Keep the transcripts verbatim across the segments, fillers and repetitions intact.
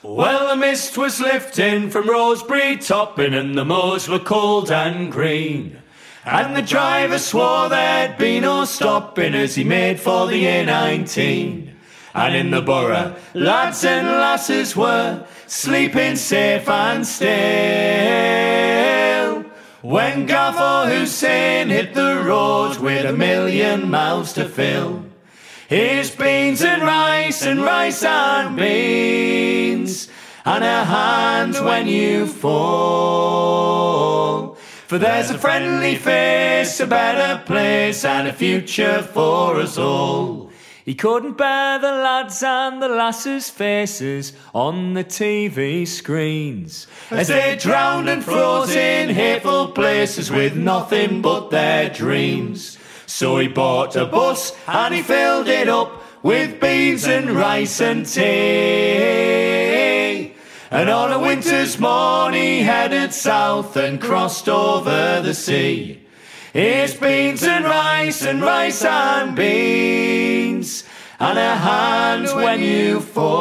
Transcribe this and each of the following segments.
Well, the mist was lifting from Rosebery topping, and the moors were cold and green. And the driver swore there'd be no stopping as he made for the A nineteen. And in the borough, lads and lasses were sleeping safe and still, when Gaffer Hussein hit the road with a million mouths to fill. Here's beans and rice and rice and beans, and a hand when you fall. For there's a friendly face, a better place, and a future for us all. He couldn't bear the lads and the lasses' faces on the T V screens, as they drowned and froze in hateful places with nothing but their dreams. So he bought a bus and he filled it up with beans and rice and tea. And on a winter's morn he headed south and crossed over the sea. Here's beans and rice and rice and beans, and a hand when you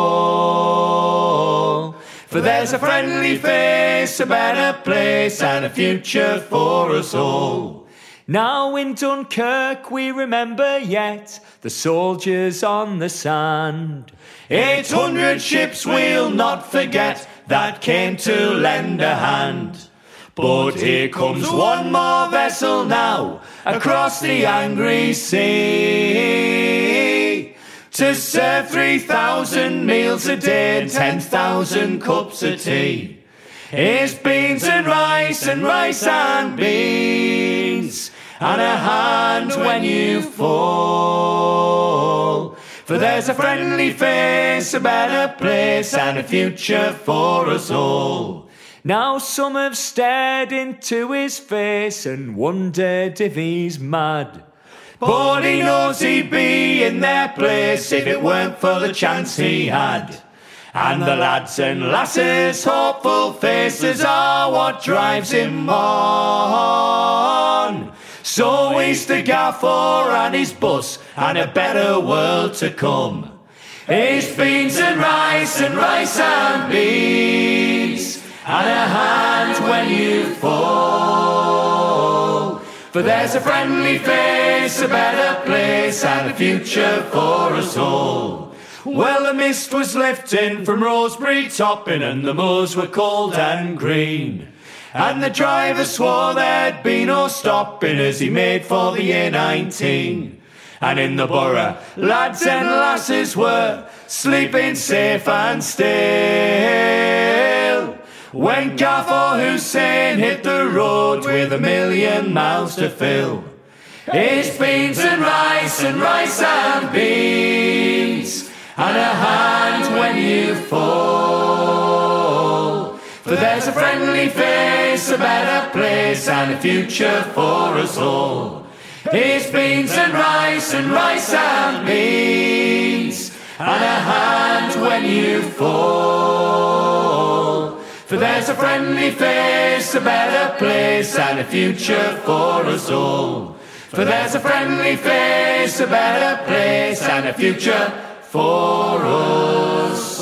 fall. For there's a friendly face, a better place, and a future for us all. Now in Dunkirk we remember yet the soldiers on the sand. Eight hundred ships we'll not forget that came to lend a hand. But here comes one more vessel now across the angry sea, to serve three thousand meals a day and ten thousand cups of tea. Here's beans and rice and rice and beans, and a hand when you fall. For there's a friendly face, a better place, and a future for us all. Now some have stared into his face and wondered if he's mad, but he knows he'd be in their place if it weren't for the chance he had. And the lads and lasses' hopeful faces are what drives him on. So he's the Gaffer and his bus and a better world to come. Here's beans and rice and rice and beans, and a hand when you fall. For there's a friendly face, a better place, and a future for us all. Well, the mist was lifting from Rosebery topping, and the moors were cold and green. And the driver swore there'd be no stopping as he made for the A nineteen. And in the borough, lads and lasses were sleeping safe and still, when Gaffer Hussein hit the road with a million mouths to fill. Here's beans and rice and rice and beans, and a hand when you fall. For there's a friendly face, a better place, and a future for us all. Here's beans and rice and rice and beans, and a hand when you fall. For there's a friendly face, a better place, and a future for us all. For there's a friendly face, a better place, and a future for us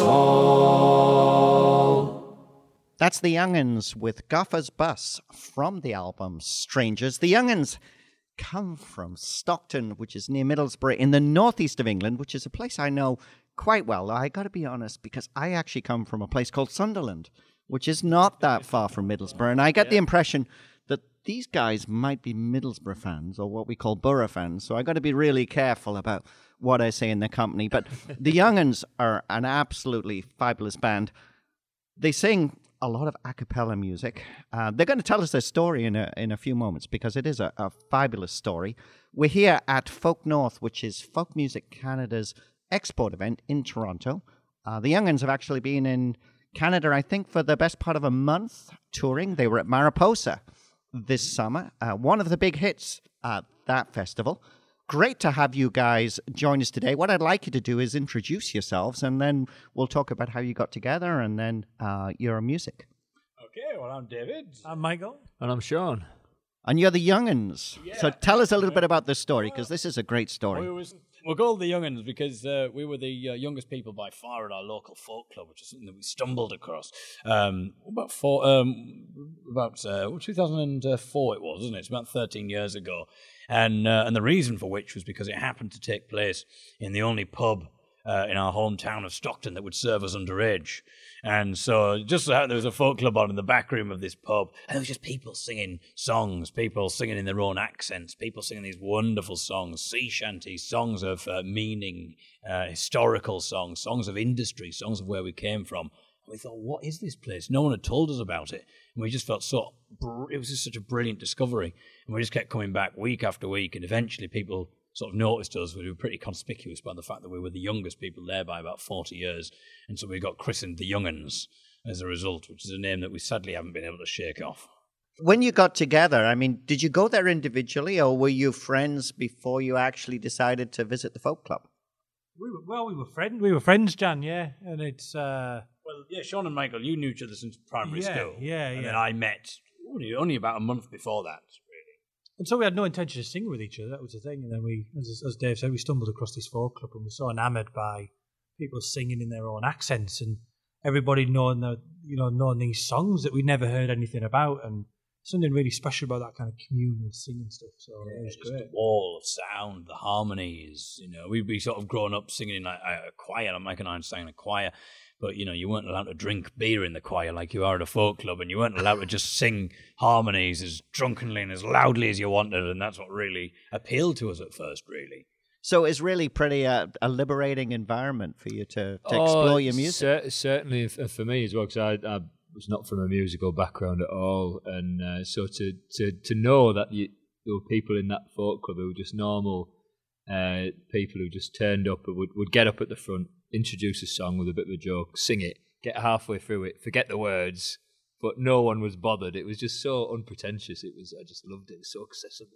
all. That's the Young'uns with Gaffer's Bus from the album Strangers. The Young'uns come from Stockton, which is near Middlesbrough in the northeast of England, which is a place I know quite well. I got to be honest, because I actually come from a place called Sunderland, which is not that far from Middlesbrough. And I get the impression that these guys might be Middlesbrough fans, or what we call Borough fans. So I got to be really careful about what I say in their company. But the Young'uns are an absolutely fabulous band. They sing a lot of a cappella music. Uh, they're going to tell us their story in a, in a few moments, because it is a, a fabulous story. We're here at Folk North, which is Folk Music Canada's export event in Toronto. Uh, the Young'uns have actually been in Canada, I think, for the best part of a month touring. They were at Mariposa this summer, uh, one of the big hits at that festival. Great to have you guys join us today. What I'd like you to do is introduce yourselves, and then we'll talk about how you got together, and then uh, your music. Okay, well, I'm David. I'm Michael. And I'm Sean. And you're the Young'uns. Yeah. So tell us a little bit about this story, because this is a great story. We was We're called the Young'uns because uh, we were the uh, youngest people by far at our local folk club, which is something that we stumbled across. Um, about four, um, about uh, well, two thousand four it was, wasn't it? It's about thirteen years ago. And uh, and the reason for which was because it happened to take place in the only pub uh, in our hometown of Stockton that would serve us underage. And so just so there was a folk club on in the back room of this pub, and there was just people singing songs, people singing in their own accents, people singing these wonderful songs, sea shanties, songs of uh, meaning, uh, historical songs, songs of industry, songs of where we came from. And we thought, what is this place? No one had told us about it. And we just felt so, it was just such a brilliant discovery. And we just kept coming back week after week, and eventually people sort of noticed us. We were pretty conspicuous by the fact that we were the youngest people there by about forty years. And so we got christened the Young'uns as a result, which is a name that we sadly haven't been able to shake off. When you got together, I mean, did you go there individually, or were you friends before you actually decided to visit the folk club? We were, well, we were friends. We were friends, Jan, yeah. And it's... Uh, well, yeah, Sean and Michael, you knew each other since primary yeah, school. Yeah, and yeah. then I met only, only about a month before that. And so we had no intention of singing with each other. That was the thing. And then we, as, as Dave said, we stumbled across this folk club and we were so enamoured by people singing in their own accents and everybody knowing the, you know, knowing these songs that we'd never heard anything about, and something really special about that kind of communal singing stuff. So yeah, it was just great. The wall of sound, the harmonies. You know, we'd be sort of grown up singing in like a choir. Like Mike and I sang in a choir. But, you know, you weren't allowed to drink beer in the choir like you are at a folk club, and you weren't allowed to just sing harmonies as drunkenly and as loudly as you wanted, and that's what really appealed to us at first, really. So it's really pretty uh, a liberating environment for you to, to oh, explore your music. Cer- certainly for me as well, because I, I was not from a musical background at all, and uh, so to, to, to know that you, there were people in that folk club who were just normal uh, people who just turned up and would, would get up at the front, introduce a song with a bit of a joke, sing it, get halfway through it, forget the words, but no one was bothered. It was just so unpretentious. It was, I just loved it. It was so accessible.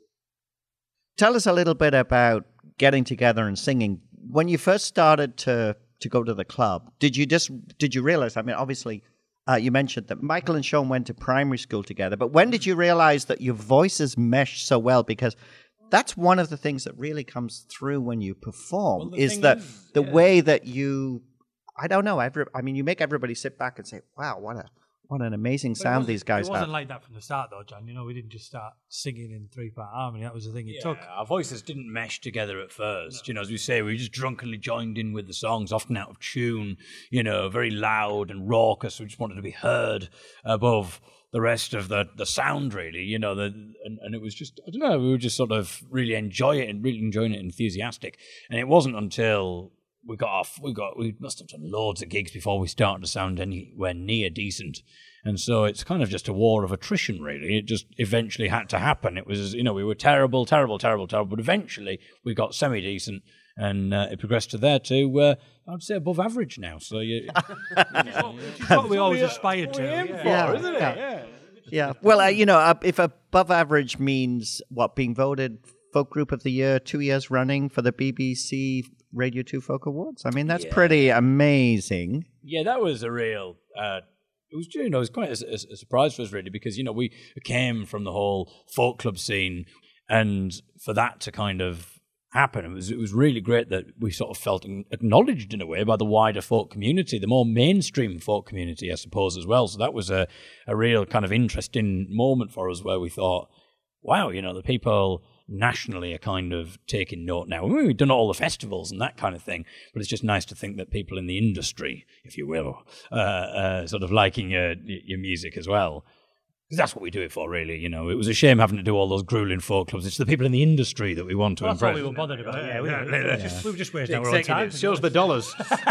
Tell us a little bit about getting together and singing. When you first started to, to go to the club, did you just did you realize? I mean, obviously, uh, you mentioned that Michael and Sean went to primary school together, but when did you realize that your voices mesh so well? Because that's one of the things that really comes through when you perform, well, is that is, the yeah. way that you, I don't know, every, I mean, you make everybody sit back and say, wow, what a what an amazing sound these guys have. It wasn't have. like that from the start, though, John. You know, we didn't just start singing in three-part harmony. That was the thing it yeah, took. Our voices didn't mesh together at first. No. You know, as we say, we just drunkenly joined in with the songs, often out of tune, you know, very loud and raucous. We just wanted to be heard above the rest of the, the sound, really, you know, the, and, and it was just, I don't know, we were just sort of really enjoy it and really enjoying it, enthusiastic. And it wasn't until we got off, we got, we must have done loads of gigs before we started to sound anywhere near decent. And so it's kind of just a war of attrition, really. It just eventually had to happen. It was, you know, we were terrible, terrible, terrible, terrible, but eventually we got semi-decent, and uh, it progressed to there to, uh, I'd say, above average now. So you, you know, it's what we always aspired to. Yeah, yeah. for, Yeah. isn't it? Yeah. Yeah. Yeah. Well, uh, you know, uh, if above average means what, being voted Folk Group of the Year two years running for the B B C Radio two Folk Awards, I mean, that's Yeah. pretty amazing. Yeah, that was a real. Uh, it was, you know, it was quite a, a, a surprise for us, really, because, you know, we came from the whole folk club scene, and for that to kind of happen, it was it was really great that we sort of felt acknowledged in a way by the wider folk community, the more mainstream folk community, I suppose, as well. So that was a a real kind of interesting moment for us, where we thought, wow, you know, the people nationally are kind of taking note now. I mean, we've done all the festivals and that kind of thing, but it's just nice to think that people in the industry, if you will, uh, uh, sort of liking your, your music as well. Because that's what we do it for, really. You know, it was a shame having to do all those grueling folk clubs. It's the people in the industry that we want to Well, that's what impress. we were bothered about. Yeah, we, Yeah, we, yeah, we, yeah. just, we were just wasting our own time. Shows the dollars.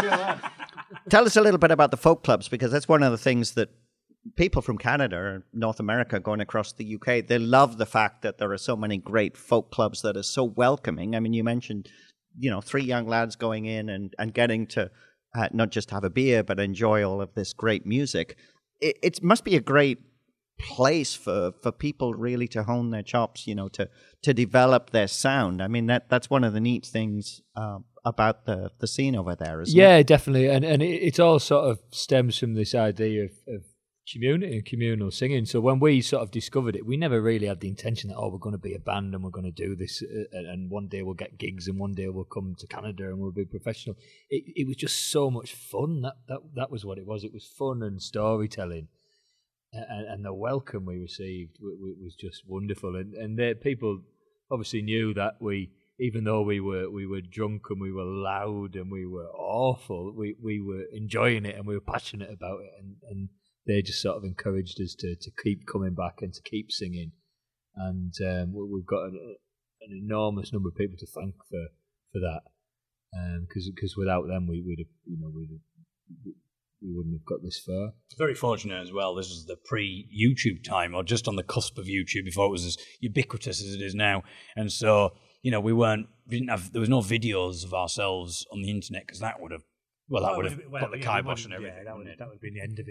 Tell us a little bit about the folk clubs, because that's one of the things that people from Canada, North America, going across the U K, they love the fact that there are so many great folk clubs that are so welcoming. I mean, you mentioned, you know, three young lads going in and, and getting to uh, not just have a beer, but enjoy all of this great music. It, it must be a great place for, for people really to hone their chops, you know, to, to develop their sound. I mean, that that's one of the neat things uh, about the, the scene over there, isn't yeah, it? definitely. And and it, it all sort of stems from this idea of, of community and communal singing. So when we sort of discovered it, we never really had the intention that, oh, we're going to be a band and we're going to do this uh, and one day we'll get gigs and one day we'll come to Canada and we'll be professional. It, it was just so much fun. That, that that was what it was. It was fun and storytelling. And, and the welcome we received w- w- was just wonderful. And, and the people obviously knew that we, even though we were we were drunk and we were loud and we were awful, we, we were enjoying it and we were passionate about it. And, and they just sort of encouraged us to, to keep coming back and to keep singing. And um, we've got an, an enormous number of people to thank for for that. Because um, because without them, we would have, you know, we'd have, we wouldn't have got this far. Very fortunate as well. This is the pre-YouTube time, or just on the cusp of YouTube before it was as ubiquitous as it is now. And so, you know, we weren't, we didn't have, there was no videos of ourselves on the internet because that would have, well, that Well, would have well, put the yeah, kibosh on yeah, everything. that would, wouldn't that it? would have been the end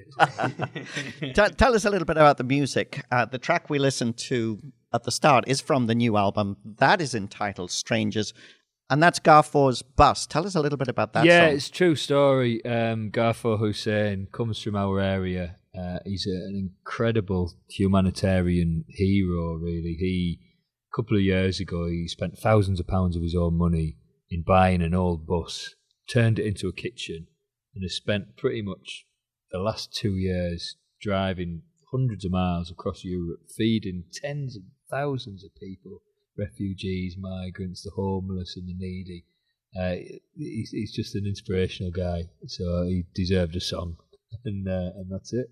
of it. Tell, tell us a little bit about the music. Uh, the track we listened to at the start is from the new album. That is entitled Strangers. And that's Ghafor's Bus. Tell us a little bit about that yeah, song. it's a true story. Um, Ghafor Hussain comes from our area. Uh, he's a, an incredible humanitarian hero, really. He, a couple of years ago, he spent thousands of pounds of his own money in buying an old bus, turned it into a kitchen, and has spent pretty much the last two years driving hundreds of miles across Europe, feeding tens of thousands of people, refugees, migrants, the homeless and the needy. Uh, he's, he's just an inspirational guy, so he deserved a song, and uh, and that's it.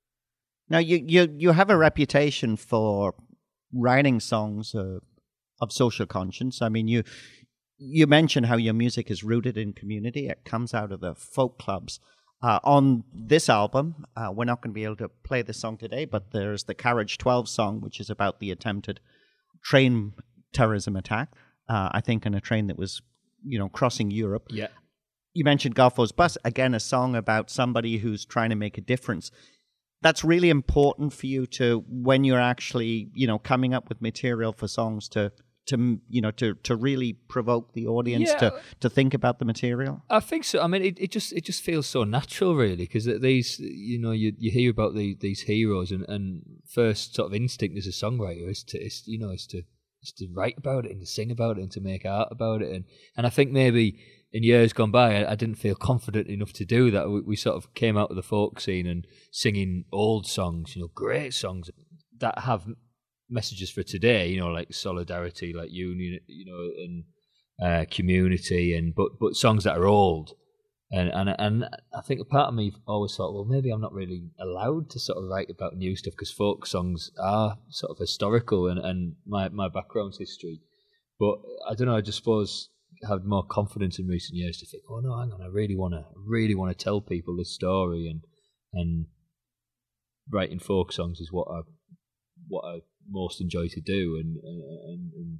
Now, you, you, you have a reputation for writing songs uh, of social conscience. I mean, you you mentioned how your music is rooted in community. It comes out of the folk clubs. Uh, on this album, uh, we're not going to be able to play the song today, but there's the Carriage twelve song, which is about the attempted train terrorism attack, uh, I think, on a train that was, you know, crossing Europe. Yeah. You mentioned Ghafor's Bus, again, a song about somebody who's trying to make a difference. That's really important for you to, when you're actually, you know, coming up with material for songs to, to you know, to, to really provoke the audience Yeah. to, to think about the material? I think so. I mean, it, it just it just feels so natural, really, because these, you know, you you hear about the, these heroes, and, and first sort of instinct as a songwriter is to, is, you know, is to is to write about it and to sing about it and to make art about it, and and I think maybe in years gone by, I, I didn't feel confident enough to do that. We, we sort of came out of the folk scene and singing old songs, you know, great songs that have messages for today, you know, like solidarity, like union, you know, and uh, community, and but but songs that are old, and and and I think a part of me always thought, well, maybe I'm not really allowed to sort of write about new stuff because folk songs are sort of historical, and, and my my background's history. But I don't know. I just suppose I had more confidence in recent years to think, oh no, hang on, I really want to, really want to tell people this story, and and writing folk songs is what I what I most enjoy to do, and and, and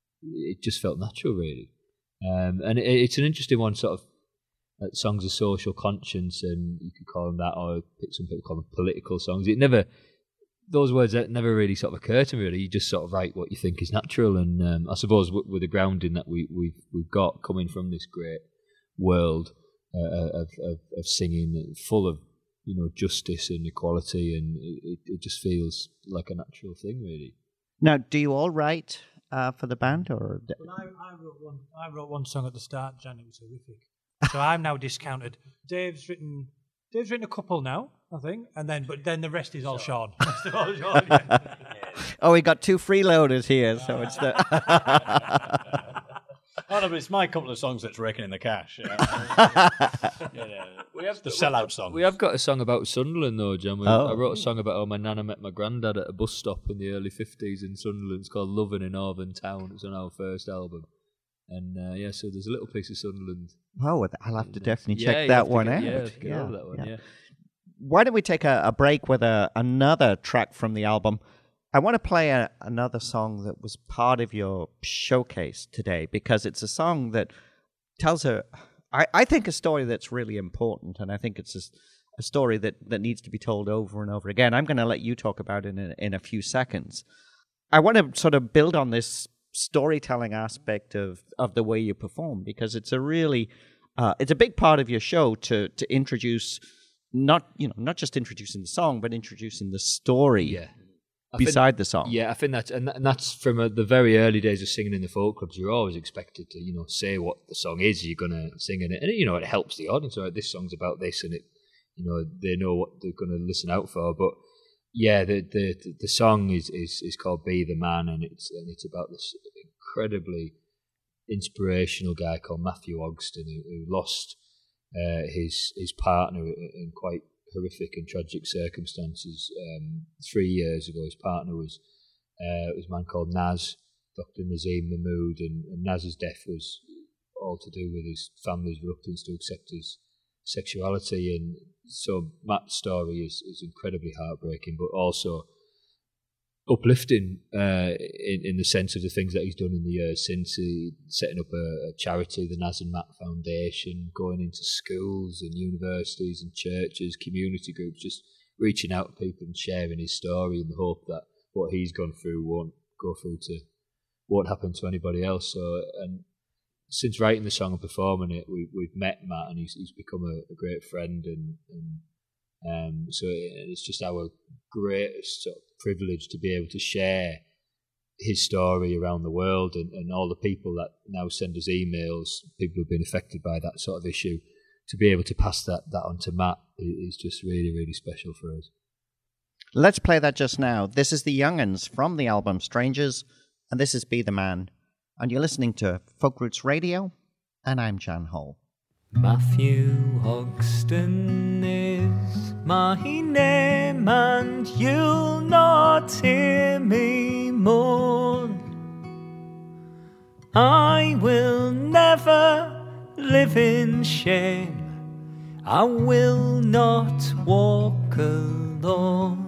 it just felt natural, really. Um, and it, it's an interesting one, sort of uh, songs of social conscience, and you could call them that, or some people call them political songs. It never, those words that never really sort of occur to me. Really, you just sort of write what you think is natural, and um, I suppose with, with the grounding that we we've we've got coming from this great world uh, of, of of singing, full of, you know, justice and equality, and it, it just feels like a natural thing, really. Now, do you all write uh, for the band, or? Well, I, I wrote one. I wrote one song at the start, Jan. It was horrific. So I'm now discounted. Dave's written. Dave's written a couple now, I think, and then but then the rest is all Sean. It's all Sean, yeah. Oh, we got two freeloaders here, so it's the. Oh, no, but it's my couple of songs that's raking in the cash. Yeah. yeah, yeah. We have the sellout songs. We have got a song about Sunderland, though, John. We, Oh. I wrote a song about how my nana met my granddad at a bus stop in the early fifties in Sunderland. It's called Lovin' in Northern Town. It's on our first album. And uh, yeah, so there's a little piece of Sunderland. Oh, I'll have to definitely Yeah, check you that have to one get- out. Yeah, have to get over that one, yeah. Why don't we take a, a break with a, another track from the album? I want to play a, another song that was part of your showcase today, because it's a song that tells a, I, I think, a story that's really important, and I think it's a, a story that, that needs to be told over and over again. I'm going to let you talk about it in a, in a few seconds. I want to sort of build on this storytelling aspect of, of the way you perform, because it's a really, uh, it's a big part of your show to to introduce not you know not just introducing the song, but introducing the story Yeah. I beside think, the song. Yeah, I think that's and, that, and that's from uh, the very early days of singing in the folk clubs. You're always expected to, you know, say what the song is. You're gonna sing in it, and you know it helps the audience. Right, this song's about this, and it, you know, they know what they're gonna listen out for. But yeah, the the the song is is, is called "Be the Man," and it's and it's about this incredibly inspirational guy called Matthew Ogston who, who lost uh, his his partner in quite horrific and tragic circumstances. Um, three years ago, his partner was uh, was a man called Naz, Doctor Nazim Mahmood, and, and Naz's death was all to do with his family's reluctance to accept his sexuality. And so Matt's story is, is incredibly heartbreaking, but also uplifting uh, in, in the sense of the things that he's done in the years since. He, setting up a, a charity, the Naz and Matt Foundation, going into schools and universities and churches, community groups, just reaching out to people and sharing his story in the hope that what he's gone through won't go through to, won't happen to anybody else. So, and since writing the song and performing it, we, we've met Matt, and he's, he's become a, a great friend, and, and um, so it, it's just our greatest sort of privilege to be able to share his story around the world, and, and all the people that now send us emails, people who've been affected by that sort of issue, to be able to pass that, that on to Matt is just really, really special for us. Let's play that just now. This is the Young'uns from the album Strangers, and this is Be the Man. And you're listening to Folk Roots Radio, and I'm Jan Hall. Matthew Ogston is my name, and you'll not hear me mourn. I will never live in shame, I will not walk alone.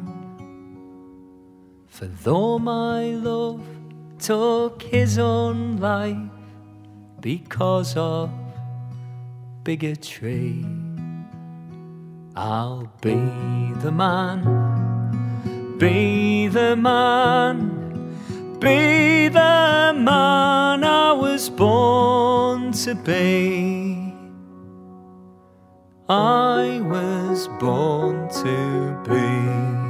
For though my love took his own life because of bigotry, I'll be the man, be the man, be the man I was born to be. I was born to be.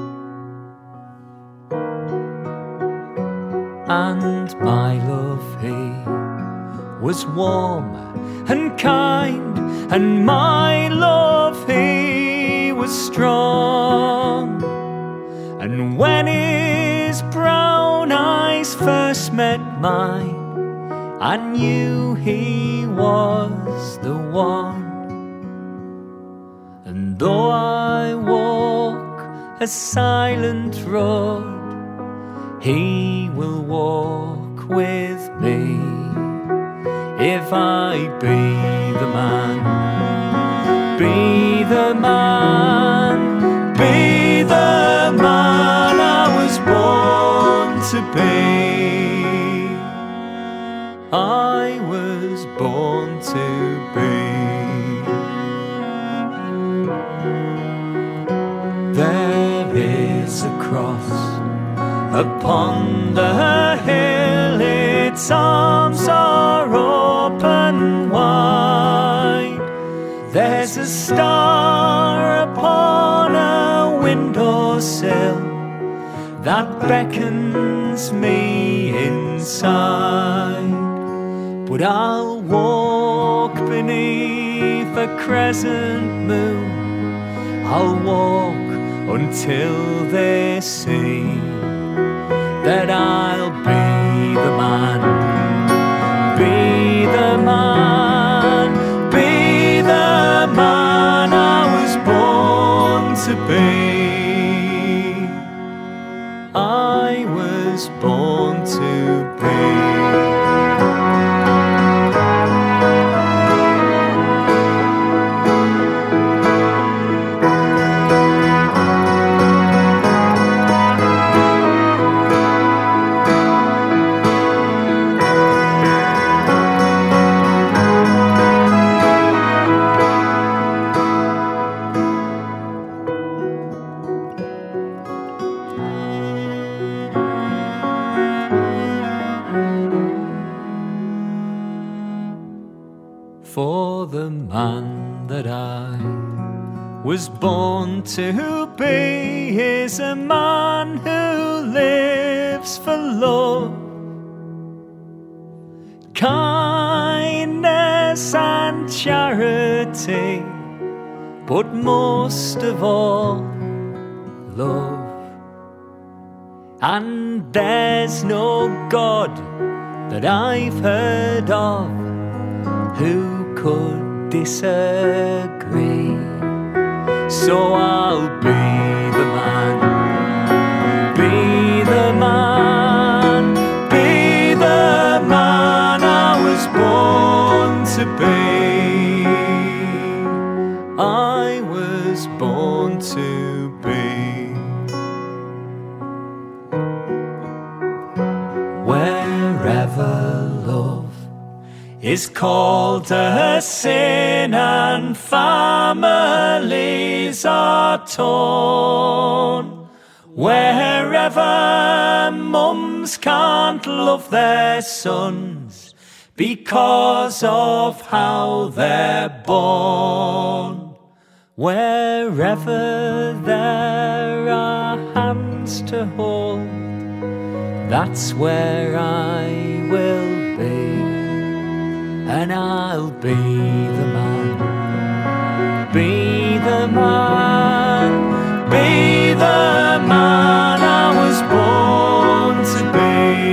And my love, he was warm and kind, and my love, he was strong. And when his brown eyes first met mine, I knew he was the one. And though I walk a silent road, he will walk with me. If I be the man, be the man, be the man I was born to be. I was born to be. There is a cross upon the hill, its arms are open wide. There's a star upon a windowsill that beckons me inside. But I'll walk beneath a crescent moon, I'll walk until they see that I'll be the man, be the man, be the man I was born to be. I was born to be. was born to be is a man who lives for love, kindness and charity, but most of all, love. And there's no God that I've heard of who could disagree. So I'll be the man, be the man, be the man I was born to be. I was born to be. Wherever love is called a sin and families are torn, wherever mums can't love their sons because of how they're born, wherever there are hands to hold, that's where I will be. And I'll be the man, be the man, be the man I was born to be.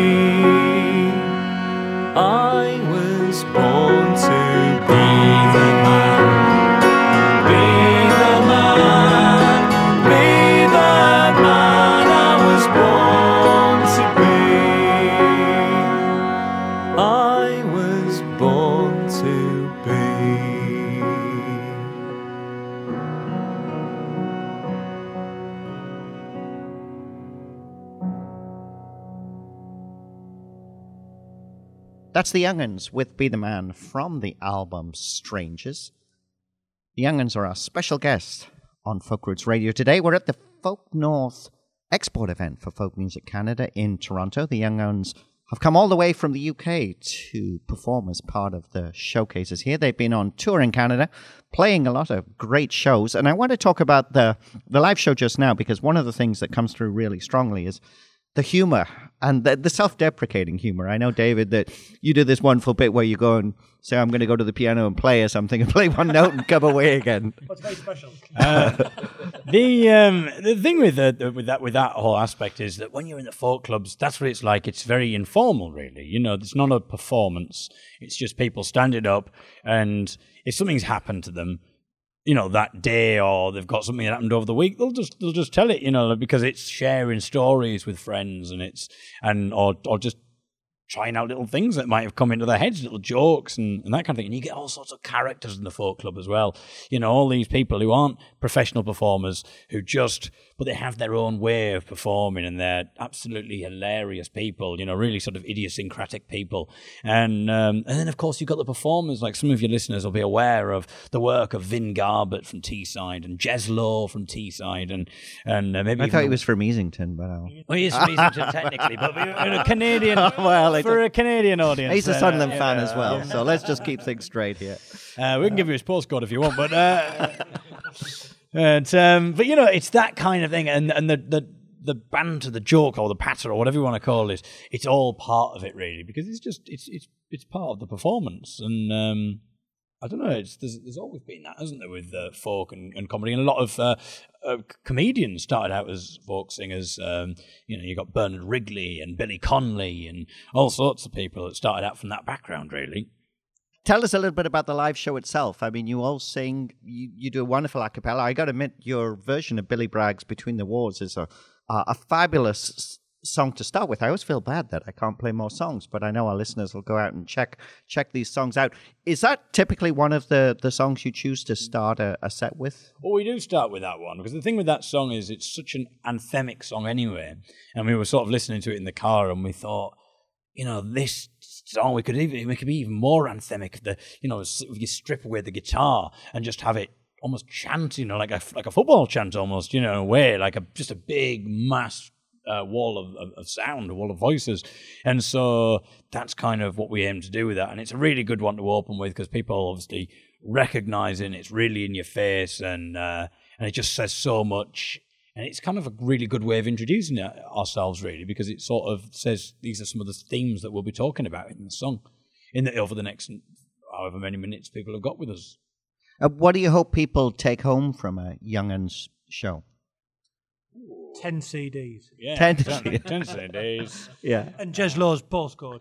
I was born to be the man, be the man, be the man I was born to be. I was born to be. That's the Young'uns with Be the Man from the album Strangers. The Young'uns are our special guest on Folk Roots Radio today. We're at the Folk North Export event for Folk Music Canada in Toronto. The Young'uns have come all the way from the U K to perform as part of the showcases here. They've been on tour in Canada, playing a lot of great shows. And I want to talk about the, the live show just now, because one of the things that comes through really strongly is the humor and the, the self-deprecating humor. I know, David, that you do this wonderful bit where you go and say, I'm going to go to the piano and play or something, and play one note and come away again. What's very special? Uh, the um, the thing with the, with that with that whole aspect is that when you're in the folk clubs, that's what it's like. It's very informal, really. You know, it's not a performance. It's just people standing up, and if something's happened to them, you know, that day, or they've got something that happened over the week, they'll just they'll just tell it, you know, because it's sharing stories with friends, and it's and or or just trying out little things that might have come into their heads, little jokes and, and that kind of thing. And you get all sorts of characters in the folk club as well. You know, all these people who aren't professional performers, who just, but they have their own way of performing, and they're absolutely hilarious people, you know, really sort of idiosyncratic people. And um, and then, of course, you've got the performers, like some of your listeners will be aware of the work of Vin Garbett from Teesside and Jez Lowe from Teesside. And, and uh, maybe I thought he was from Easington, but I'll... Well, he is from Easington, technically, but we're a Canadian... well, for a Canadian audience. He's a Sunderland uh, fan yeah, as well, yeah. so let's just keep things straight here. Uh, we can give you his postcode if you want, but uh, and, um, but you know, it's that kind of thing, and and the the the banter, the joke, or the patter, or whatever you want to call it, it's all part of it, really, because it's just it's it's it's part of the performance. And um, I don't know, it's there's, there's always been that, hasn't there, with uh, folk and, and comedy, and a lot of uh, uh, comedians started out as folk singers. Um, you know, you got Bernard Wrigley and Billy Connolly and all sorts of people that started out from that background, really. Tell us a little bit about the live show itself. I mean, you all sing, you, you do a wonderful a cappella. I got to admit, your version of Billy Bragg's Between the Wars is a, a, a fabulous song to start with. I always feel bad that I can't play more songs, but I know our listeners will go out and check check these songs out. Is that typically one of the, the songs you choose to start a, a set with? Well, we do start with that one, because the thing with that song is it's such an anthemic song anyway. And we were sort of listening to it in the car, and we thought, you know, this song, we could even we could be even more anthemic if the, you know, if you strip away the guitar and just have it almost chant, you know, like a like a football chant almost, you know, in a way, like a just a big mass uh, wall of, of, of sound, a wall of voices. And so that's kind of what we aim to do with that. And it's a really good one to open with, because people obviously recognizing it's really in your face, and uh, and it just says so much. And it's kind of a really good way of introducing it ourselves, really, because it sort of says these are some of the themes that we'll be talking about in the song in the, over the next however many minutes people have got with us. Uh, what do you hope people take home from a Young'uns show? Ten C Ds. Yeah, Ten- exactly. Ten C Ds. Yeah. And Jez Law's postcode.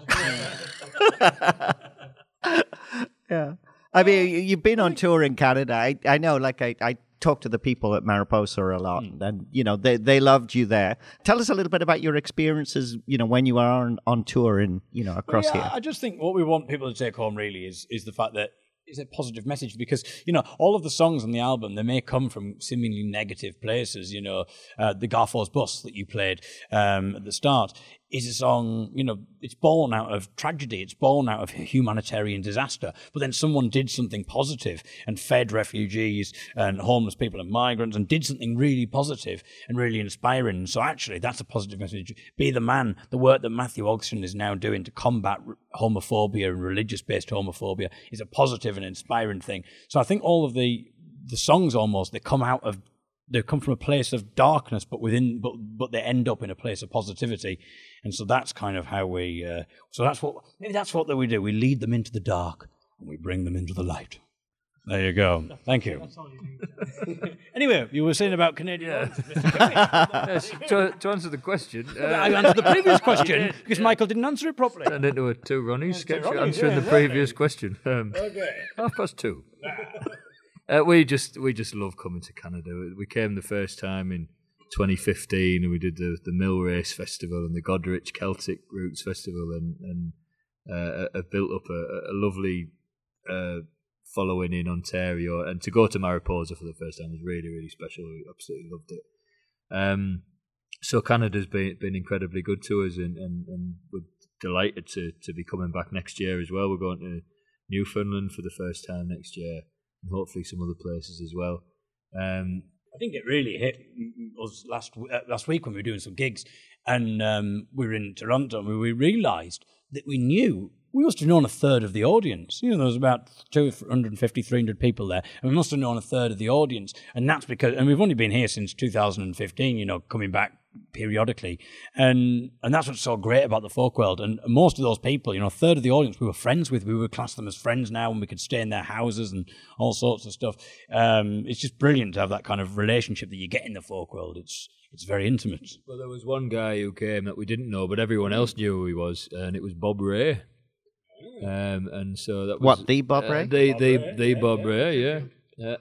Yeah. I mean, you- you've been on tour in Canada. I, I know, like, I, I talk to the people at Mariposa a lot, Hmm. and, you know, they, they loved you there. Tell us a little bit about your experiences, you know, when you are on, on tour and, you know, across yeah, here. I just think what we want people to take home really is is the fact that it's a positive message, because, you know, all of the songs on the album, they may come from seemingly negative places. You know, uh, the Garfor's Bus that you played um, at the start is a song, you know, it's born out of tragedy, it's born out of humanitarian disaster, but then someone did something positive and fed refugees and homeless people and migrants and did something really positive and really inspiring. So actually, that's a positive message. Be the man. The work that Matthew Ogson is now doing to combat homophobia and religious-based homophobia is a positive and inspiring thing. So I think all of the the songs almost, they come out of they come from a place of darkness, but within, but but they end up in a place of positivity, and so that's kind of how we. Uh, so that's what maybe that's what that we do. We lead them into the dark, and we bring them into the light. There you go. Thank you. Anyway, you were saying about Canadian. Yes, to, to answer the question, uh, I answered the previous question because Michael didn't answer it properly. turned into a two Ronnie sketch Ronnies, answering yeah, the previous question. Um, Okay. half past two. Uh, we just we just love coming to Canada. We came the first time in twenty fifteen, and we did the the Mill Race Festival and the Godrich Celtic Roots Festival, and and uh, have built up a, a lovely uh, following in Ontario. And to go to Mariposa for the first time was really really special. We absolutely loved it. Um, so Canada's been been incredibly good to us, and, and, and we're delighted to to be coming back next year as well. We're going to Newfoundland for the first time next year, and hopefully some other places as well. Um, I think it really hit us last uh, last week when we were doing some gigs, and um, we were in Toronto, and we realised that we knew, we must have known a third of the audience. You know, there was about two hundred fifty, three hundred people there, and we must have known a third of the audience, and that's because, and we've only been here since two thousand fifteen, you know, coming back periodically, and and that's what's so great about the folk world. And most of those people, you know, a third of the audience we were friends with, we would class them as friends now, and we could stay in their houses and all sorts of stuff. Um, it's just brilliant to have that kind of relationship that you get in the folk world. It's it's very intimate. well, there was one guy who came that we didn't know, but everyone else knew who he was, and it was Bob Ray. Um, and so that was What, the Bob uh, Ray? the the the Bob Ray, yeah. Uh,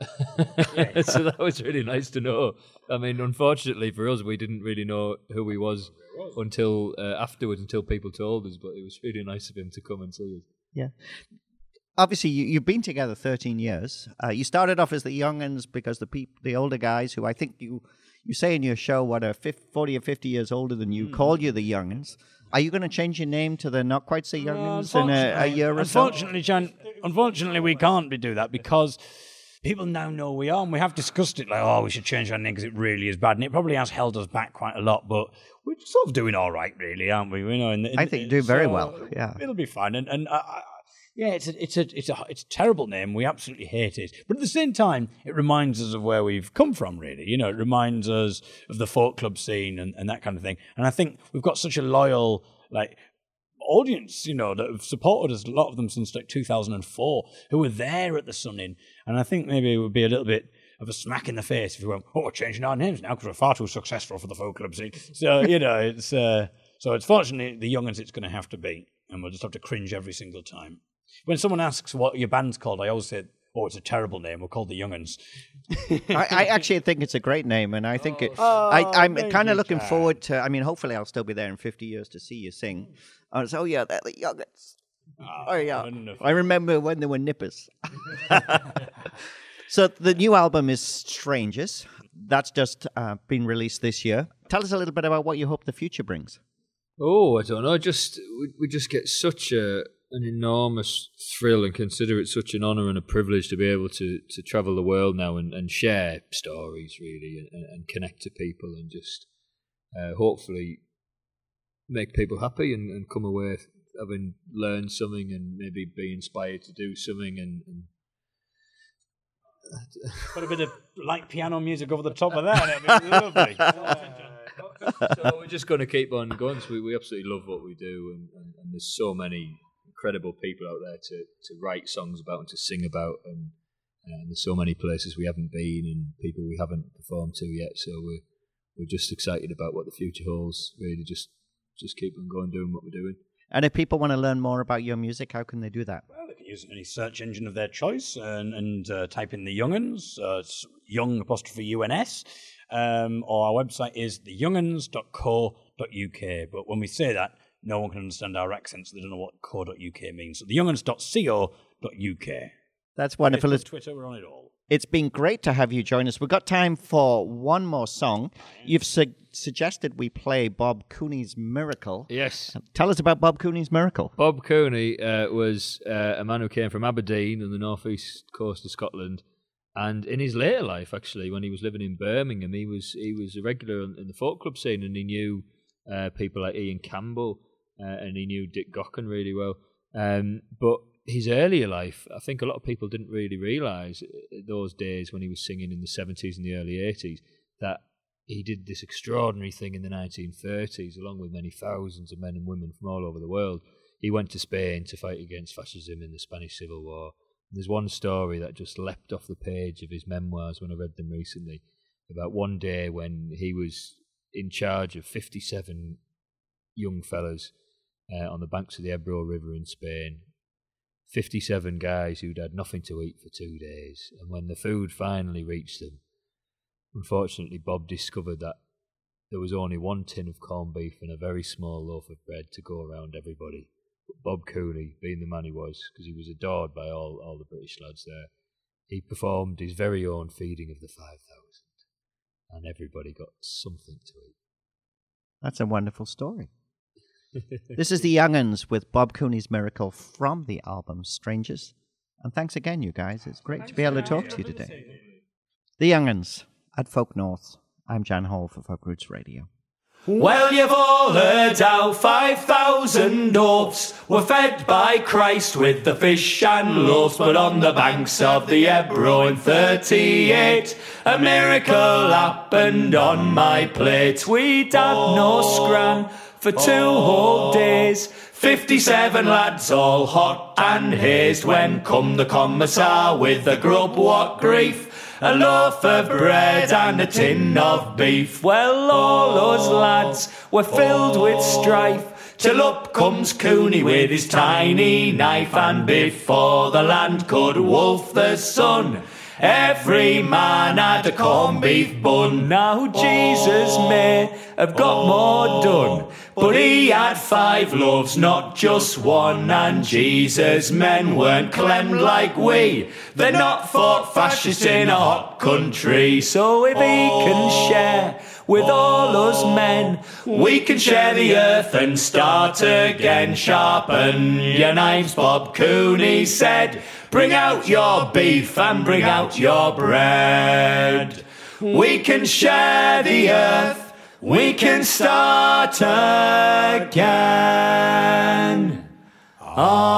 so that was really nice to know. I mean, unfortunately for us, we didn't really know who he was until uh, afterwards, until people told us. But it was really nice of him to come and see us. Yeah. Obviously, you, you've been together thirteen years. Uh, you started off as the Young'uns because the peop- the older guys, who I think you you say in your show, what, are fifty, forty or fifty years older than you, called you the Young'uns. Are you going to change your name to the Not Quite So Young'uns in a, a year or so? Unfortunately, Jan, unfortunately, we can't be do that because people now know we are, and we have discussed it like, oh, we should change our name because it really is bad, and it probably has held us back quite a lot, but we're sort of doing all right, really, aren't we? You know, in the, in, I think you do very so well, yeah. It'll be fine, and and I, I, yeah, it's a it's a it's a it's a terrible name. We absolutely hate it, but at the same time, it reminds us of where we've come from. Really, you know, it reminds us of the folk club scene and, and that kind of thing. And I think we've got such a loyal like audience, you know, that have supported us, a lot of them since like two thousand four, who were there at the Sun Inn. And I think maybe it would be a little bit of a smack in the face if we went, oh, we're changing our names now because we're far too successful for the folk club scene. So, you know, it's uh, so it's fortunately the Young'uns it's going to have to be, and we'll just have to cringe every single time. When someone asks what your band's called, I always say, oh, it's a terrible name. We're called the Young'uns. I, I actually think it's a great name, and I think it. Oh, I, I'm thank kind you, of looking Jack. forward to. I mean, hopefully, I'll still be there in fifty years to see you sing. Uh, so, oh yeah, they're the Young'uns. Oh yeah, wonderful. I remember when they were nippers. So the new album is Strangers. That's just uh, been released this year. Tell us a little bit about what you hope the future brings. Oh, I don't know. Just we, we just get such a an enormous thrill and consider it such an honour and a privilege to be able to to travel the world now and, and share stories really and, and connect to people and just uh, hopefully make people happy and, and come away having learned something and maybe be inspired to do something and, and Put a bit of light piano music over the top of that. It'd be lovely. So we're just going to keep on going. So we, we absolutely love what we do, and, and, and there's so many incredible people out there to, to write songs about and to sing about, and, and there's so many places we haven't been and people we haven't performed to yet. So we're we're just excited about what the future holds. Really, just just keep on going, doing what we're doing. And if people want to learn more about your music, how can they do that? Well, they can use any search engine of their choice and, and uh, type in the Young'uns, uh, it's young apostrophe U N S, um, or our website is the young'uns dot co dot U K. But when we say that, no one can understand our accent, so they don't know what co dot U K means. So the young'uns dot co dot U K. That's wonderful. Facebook, Twitter, we're on it all. It's been great to have you join us. We've got time for one more song. You've su- suggested we play Bob Cooney's Miracle. Yes. Tell us about Bob Cooney's Miracle. Bob Cooney uh, was uh, a man who came from Aberdeen on the northeast coast of Scotland, and in his later life, actually, when he was living in Birmingham, he was he was a regular in the folk club scene, and he knew uh, people like Ian Campbell, uh, and he knew Dick Gaughan really well. Um, but his earlier life, I think a lot of people didn't really realise those days when he was singing in the seventies and the early eighties that he did this extraordinary thing in the nineteen thirties, along with many thousands of men and women from all over the world. He went to Spain to fight against fascism in the Spanish Civil War. And there's one story that just leapt off the page of his memoirs when I read them recently, about one day when he was in charge of fifty-seven young fellas uh, on the banks of the Ebro River in Spain. fifty-seven guys who'd had nothing to eat for two days. And when the food finally reached them, unfortunately, Bob discovered that there was only one tin of corned beef and a very small loaf of bread to go around everybody. But Bob Cooney, being the man he was, because he was adored by all, all the British lads there, he performed his very own feeding of the five thousand. And everybody got something to eat. That's a wonderful story. This is the Young'uns with Bob Cooney's Miracle from the album Strangers. And thanks again, you guys. It's great to be able to talk to you today. The Young'uns at Folk North. I'm Jan Hall for Folk Roots Radio. Well, you've all heard how five thousand oafs were fed by Christ with the fish and loaves, but on the banks of the Ebro in thirty-eight, a miracle happened on my plate. We'd had no scran for two whole days, fifty-seven lads all hot and hazed, when come the commissar with the grub, what grief, a loaf of bread and a tin of beef. Well, all us lads were filled with strife, till up comes Cooney with his tiny knife, and before the land could wolf the sun, every man had a corned beef bun. Now Jesus may have got more done, but he had five loaves, not just one. And Jesus' men weren't clemmed like we, they're not fought fascists in a hot country. So if he can share with all us men, we can share the earth and start again. Sharpen your knives, Bob Cooney said, bring out your beef and bring out your bread. We can share the earth, we can start again. Ah.